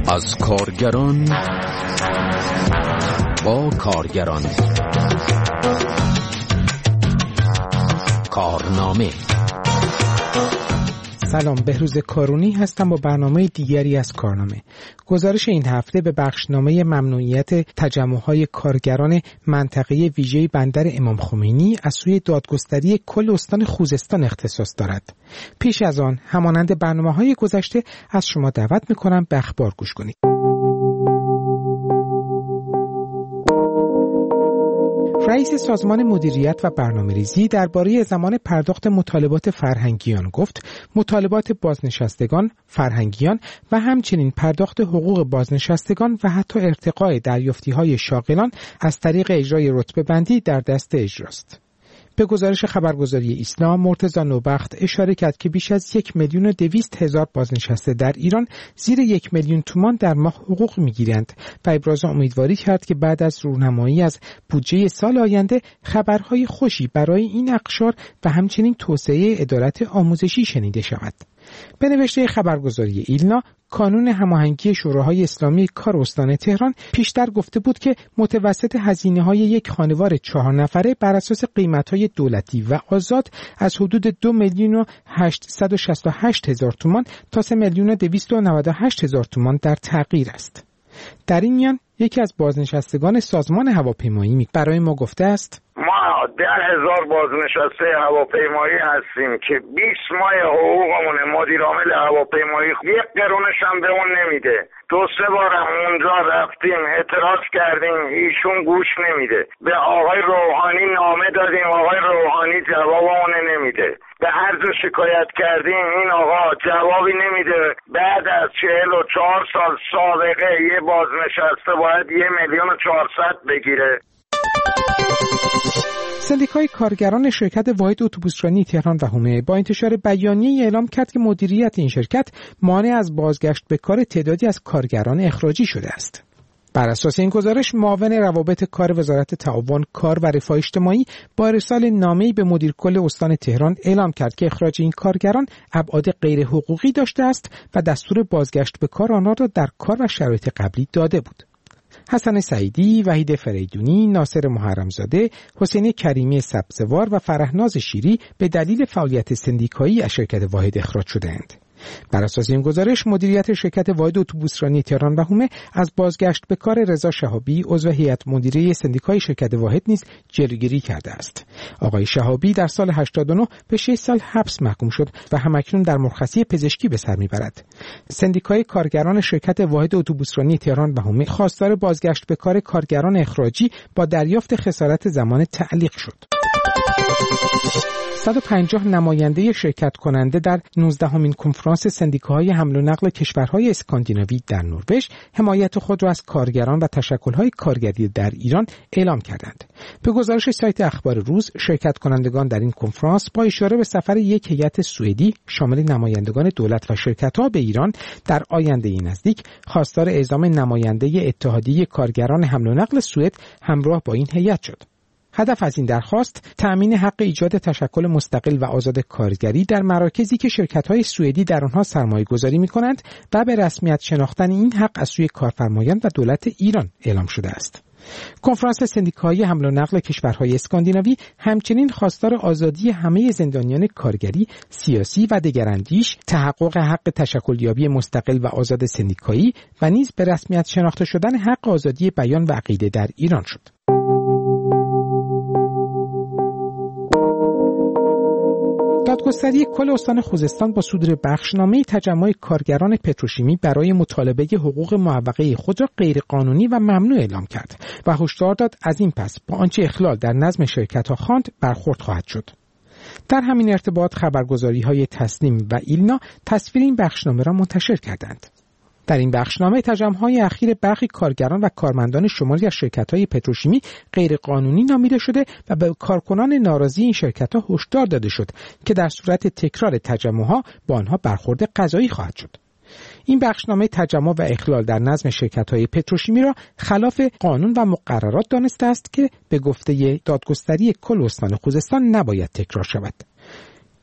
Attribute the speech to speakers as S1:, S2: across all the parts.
S1: از کارگران با کارگران کارنامه.
S2: سلام، بهروز کارونی هستم با برنامه دیگری از کارنامه. گزارش این هفته به بخشنامه ممنوعیت تجمع‌های کارگران منطقه ویژه بندر امام خمینی از سوی دادگستری کل استان خوزستان اختصاص دارد. پیش از آن، همانند برنامه‌های گذشته، از شما دعوت می‌کنم به اخبار گوش کنید. رئیس سازمان مدیریت و برنامه‌ریزی درباره زمان پرداخت مطالبات فرهنگیان گفت مطالبات بازنشستگان، فرهنگیان و همچنین پرداخت حقوق بازنشستگان و حتی ارتقاء دریافتی‌های شاغلان از طریق اجرای رتبه‌بندی در دست اجراست. به گزارش خبرگزاری اسلام، مرتضی نوبخت اشاره کرد که بیش از 1,200,000 بازنشسته در ایران زیر 1,000,000 تومان در ماه حقوق می‌گیرند و ابراز امیدواری کرد که بعد از رونمایی از بودجه سال آینده خبرهای خوشی برای این اقشار و همچنین توسعه عدالت آموزشی شنیده شود. به نوشته خبرگزاری ایلنا، کانون هماهنگی شوراهای اسلامی کار استان تهران پیشتر گفته بود که متوسط هزینه‌های یک خانوار 4 نفره بر اساس قیمت‌های دولتی و آزاد از حدود 2,868,000 تومان تا 3,298,000 تومان در تغییر است. در این میان یکی از بازنشستگان سازمان هواپیمایی برای ما گفته است:
S3: ما 10,000 بازنشسته هواپیمایی هستیم که 20 ماه حقوقمونه. مدیر عامل هواپیمایی 1 قرونش هم به اون نمیده. 2-3 بار اونجا رفتیم اعتراض کردیم، ایشون گوش نمیده. به آقای روحانی نامه دادیم، آقای روحانی جوابمون نمیده. به هر جا شکایت کردیم این آقا جوابی نمیده. بعد از 44 سال سابقه یه بازنشسته باید 1,400,000 بگیره.
S2: سندیکای کارگران شرکت واحد اتوبوسرانی تهران و حومه با انتشار بیانیه‌ای اعلام کرد که مدیریت این شرکت مانع از بازگشت به کار تعدادی از کارگران اخراجی شده است. بر اساس این گزارش، معاون روابط کار وزارت تعاون، کار و رفاه اجتماعی با ارسال نامه‌ای به مدیر کل استان تهران اعلام کرد که اخراج این کارگران ابعاد غیر حقوقی داشته است و دستور بازگشت به کار آنها را در کار و شرایط قبلی داده بود. حسن سعیدی، وحید فریدونی، ناصر محرمزاده، حسین کریمی سبزوار و فرهناز شیری به دلیل فعالیت سندیکایی از شرکت واحد اخراج شدند. بر اساس این گزارش، مدیریت شرکت واحد اتوبوسرانی تهران و حومه از بازگشت به کار رضا شهابی، عضو هیئت مدیره سندیکای شرکت واحد نیز جلوگیری کرده است. آقای شهابی در سال 89 به 6 سال حبس محکوم شد و همکنون در مرخصی پزشکی به سر میبرد. سندیکای کارگران شرکت واحد اتوبوسرانی تهران و حومه خواستار بازگشت به کار کارگران اخراجی با دریافت خسارت زمان تعلیق شد. 150 نماینده شرکت کننده در 19مین کنفرانس سندیکاهای حمل و نقل کشورهای اسکاندیناوی در نروژ حمایت خود را از کارگران و تشکل‌های کارگری در ایران اعلام کردند. به گزارش سایت اخبار روز، شرکت کنندگان در این کنفرانس با اشاره به سفر یک هیئت سوئدی شامل نمایندگان دولت و شرکت‌ها به ایران در آینده نزدیک خواستار اعزام نماینده اتحادیه کارگران حمل و نقل سوئد همراه با این هیئت شد. هدف از این درخواست تأمین حق ایجاد تشکل مستقل و آزاد کارگری در مراکزی که شرکت‌های سوئدی در آنها سرمایه‌گذاری می‌کنند و به رسمیت شناختن این حق از سوی کارفرمایان و دولت ایران اعلام شده است. کنفرانس سندیکاهای حمل و نقل کشورهای اسکاندیناوی همچنین خواستار آزادی همه زندانیان کارگری، سیاسی و دگراندیش، تحقق حق تشکلیابی مستقل و آزاد سندیکایی و نیز به رسمیت شناخته شدن حق آزادی بیان و عقیده در ایران شد. دادگستری کل استان خوزستان با صدور بخشنامه تجمع کارگران پتروشیمی برای مطالبه حقوق معوقه خود را غیرقانونی و ممنوع اعلام کرد و هشدار داد از این پس با آنچه اخلال در نظم شرکت‌ها خواند برخورد خواهد شد. در همین ارتباط خبرگزاری‌های تسنیم و ایلنا تصویر این بخشنامه را منتشر کردند. در این بخشنامه تجمع‌های اخیر برخی کارگران و کارمندان شماری از شرکت‌های پتروشیمی غیرقانونی نامیده شده و به کارکنان ناراضی این شرکت‌ها هشدار داده شد که در صورت تکرار تجمع‌ها با آنها برخورد قضایی خواهد شد. این بخشنامه تجمع و اخلال در نظم شرکت‌های پتروشیمی را خلاف قانون و مقررات دانسته است که به گفته دادگستری کل استان خوزستان نباید تکرار شود.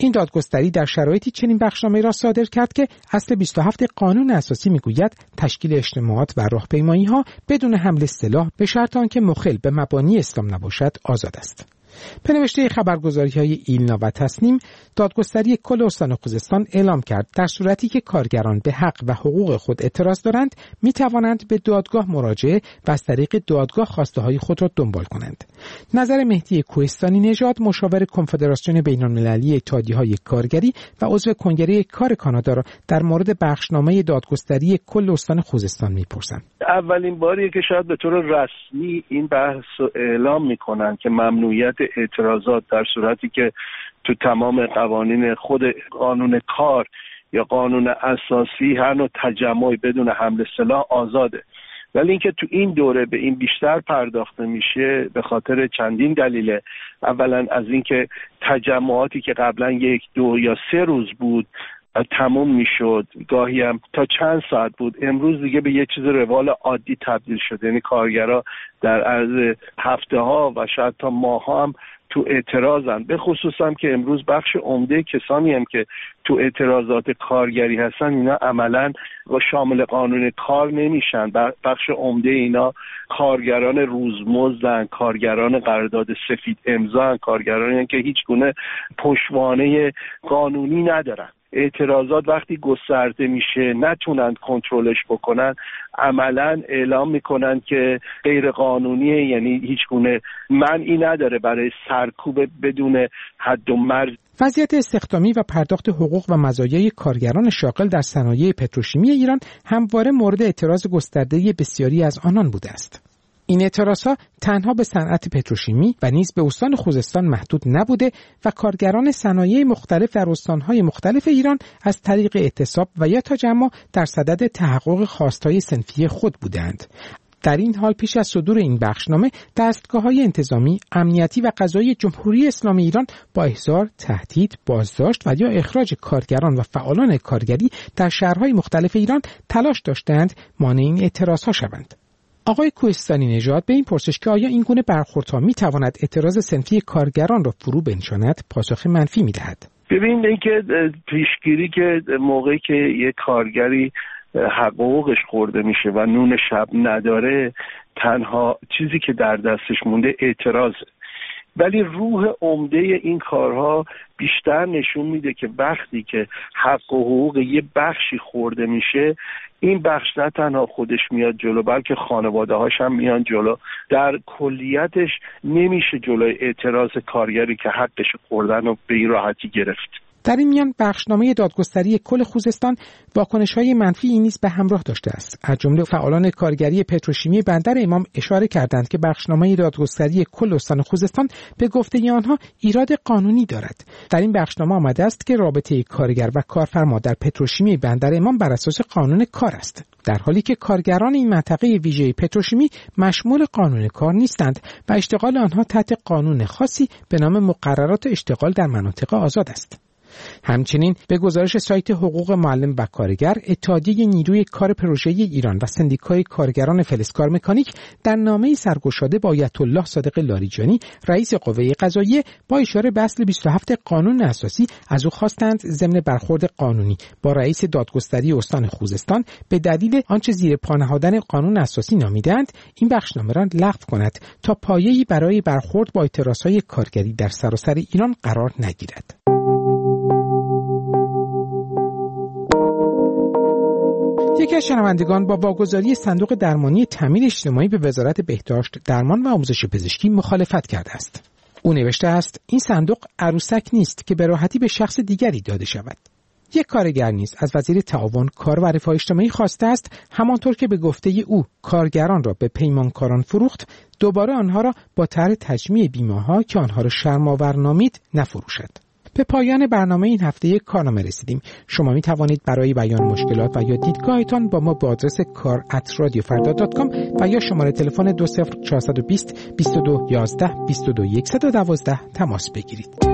S2: این دادگستری در شرایطی چنین بخشنامه‌ای را صادر کرد که اصل 27 قانون اساسی میگوید تشکیل اجتماعات و راهپیمایی‌ها بدون حمل سلاح به شرط آنکه مخل به مبانی اسلام نباشد آزاد است. به نوشته خبرگزاری‌های ایلنا و تصنیم، دادگستری کل استان خوزستان اعلام کرد در صورتی که کارگران به حق و حقوق خود اعتراض دارند، می‌توانند به دادگاه مراجعه و از طریق دادگاه خواسته‌های خود را دنبال کنند. نظر مهدی کوهستانی نژاد، مشاور کنفدراسیون بین‌المللی اتحادیه‌های کارگری و عضو کنگره کار کانادا را در مورد بخشنامه دادگستری کل استان خوزستان می‌پرسم.
S4: اولین باریه که شاید به طور رسمی این بحث رو اعلام می‌کنند که ممنوعیت اعتراضات در صورتی که تو تمام قوانین خود قانون کار یا قانون اساسی هر نوع تجمعی بدون حمل سلاح آزاده، ولی اینکه تو این دوره به این بیشتر پرداخته میشه به خاطر چندین دلیله. اولا از اینکه تجمعاتی که قبلا 1، 2 یا 3 روز بود تموم میشد، گاهی هم تا چند ساعت بود، امروز دیگه به یه چیز روال عادی تبدیل شده. یعنی کارگرها در عرض هفته ها و شاید تا ماه ها هم تو اعتراضن. به خصوص هم که امروز بخش عمده کسانی هم که تو اعتراضات کارگری هستن اینا عملاً شامل قانون کار نمیشن. بخش عمده اینا کارگران روزمزدن، کارگران قرارداد سفید امضا، کارگرانی که هیچ گونه پشتوانه قانونی ندارن. اعتراضات وقتی گسترده میشه نتونن کنترلش بکنن، عملاً اعلام میکنن که غیر قانونیه، یعنی هیچ گونه معنی نداره برای سرکوب بدون حد و مرز.
S2: وضعیت استخدامی و پرداخت حقوق و مزایای کارگران شاغل در صنایع پتروشیمی ایران همواره مورد اعتراض گسترده بسیاری از آنان بوده است. این اعتراضها تنها به صنعت پتروشیمی و نیز به استان خوزستان محدود نبوده و کارگران صنایع مختلف در استانهای مختلف ایران از طریق اعتصاب و یا تجمع در صدد تحقق خواستهای صنفی خود بودند. در این حال پیش از صدور این بخشنامه، دستگاه‌های انتظامی، امنیتی و قضایی جمهوری اسلامی ایران با احضار، تهدید، بازداشت و یا اخراج کارگران و فعالان کارگری در شهرهای مختلف ایران تلاش داشتند مانع این اعتراضها شوند. آقای کوهستانی نژاد به این پرسش که آیا این گونه برخوردها می‌تواند اعتراض صنفی کارگران را فرو بنشاند، پاسخ منفی می‌دهد.
S4: ببینید اینکه پیشگیری که موقعی که یک کارگری حقوقش خورده میشه و نون شب نداره، تنها چیزی که در دستش مونده اعتراضه. ولی روح عمده این کارها بیشتر نشون میده که وقتی که حق و حقوق یه بخشی خورده میشه، این بخش نه تنها خودش میاد جلو بلکه خانواده هاش هم میان جلو. در کلیتش نمیشه جلوی اعتراض کارگری که حقش خوردن رو به این راحتی گرفت.
S2: در این میان بخشنامه دادگستری کل خوزستان واکنش‌های منفی نیز به همراه داشته است. از جمله فعالان کارگری پتروشیمی بندر امام اشاره کردند که بخشنامه دادگستری کل استان خوزستان به گفته آنها ایراد قانونی دارد. در این بخشنامه آمده است که رابطه کارگر و کارفرما در پتروشیمی بندر امام بر اساس قانون کار است، در حالی که کارگران این منطقه ویژه پتروشیمی مشمول قانون کار نیستند و اشتغال آنها تحت قانون خاصی به نام مقررات اشتغال در مناطق آزاد است. همچنین به گزارش سایت حقوق معلم و کارگر، اتحادیه نیروی کار پروژه‌ای ایران و سندیکای کارگران فلزکار مکانیک در نامه‌ای سرگشاده با آیت الله صادق لاریجانی، رئیس قوه قضاییه، با اشاره به اصل 27 قانون اساسی از او خواستند ضمن برخورد قانونی با رئیس دادگستری استان خوزستان به دلیل آنچه زیر پا نهادن قانون اساسی نامیدند، این بخشنامه را لغو کند تا پایه‌ای برای برخورد با اعتراضهای کارگری در سراسر ایران قرار نگیرد. یکی از شنوندگان با واگذاری صندوق درمانی تامین اجتماعی به وزارت بهداشت، درمان و آموزش پزشکی مخالفت کرده است. او نوشته است این صندوق عروسک نیست که به راحتی به شخص دیگری داده شود. یک کارگر نیز از وزیر تعاون، کار و رفاه اجتماعی خواسته است همانطور که به گفته او کارگران را به پیمانکاران فروخت، دوباره آنها را با طرح تجمیع بیمه‌ها که آنها را شرم‌آور نامید نفروشد. به پایان برنامه این هفته کارنامه رسیدیم. شما می توانید برای بیان مشکلات و یا دیدگاهتان با ما به آدرس kar@radiofarda.com و یا شماره تلفن 20420 22 11 22 112 تماس بگیرید.